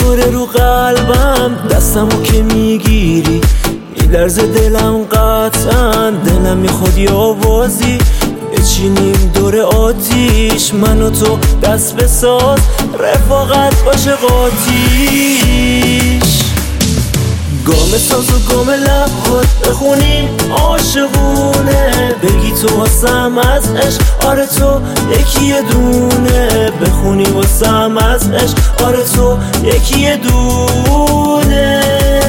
میخوره رو قلبم، دستمو که میگیری میلرزه دلم قطعا. دلم میخواد یه آوازی بچینیم دور آتیش، من و تو دست بساز رفاقت باشه قاتیش. گام ساز و گام لبات بخونیم عاشقونه، بگی تو واسم از عشق آره تو یکی دونه، بخونی واسم از عشق آره تو یکی دونه.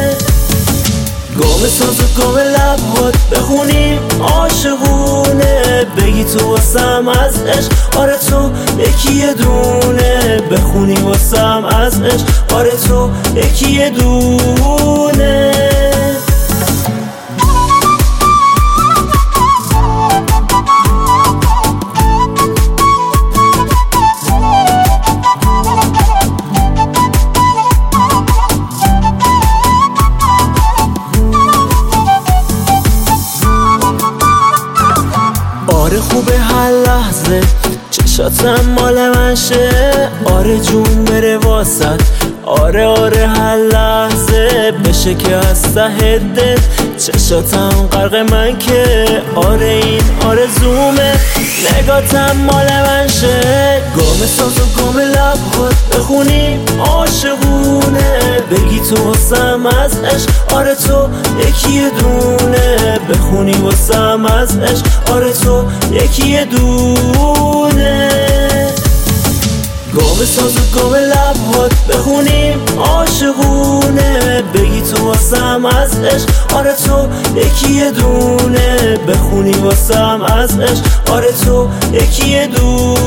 گام ساز و گام لبات بخونیم عاشقونه، بگی تو واسم از عشق آره تو یکی دونه، بخونی واسم از عشق آره تو یکی دونه. آره خوبه هر لحظه چشاتم مال من شه، آره جون بره واسط، آره آره هر لحظه بشه که از ته دل چشاتم غرق من که، آره این آرزومه نگاتم مال من شه. گام ساز و گام لبات بخونیم عاشقونه، بگی تو واسم از عشق آره تو یکی دونه، بخونی واسم از عشق آره تو یکی دونه. گام ساز و گام لبات بخونیم عاشقونه، بگی تو واسم از عشق آره تو یکی دونه، بخونی واسم از عشق آره تو یکی دونه.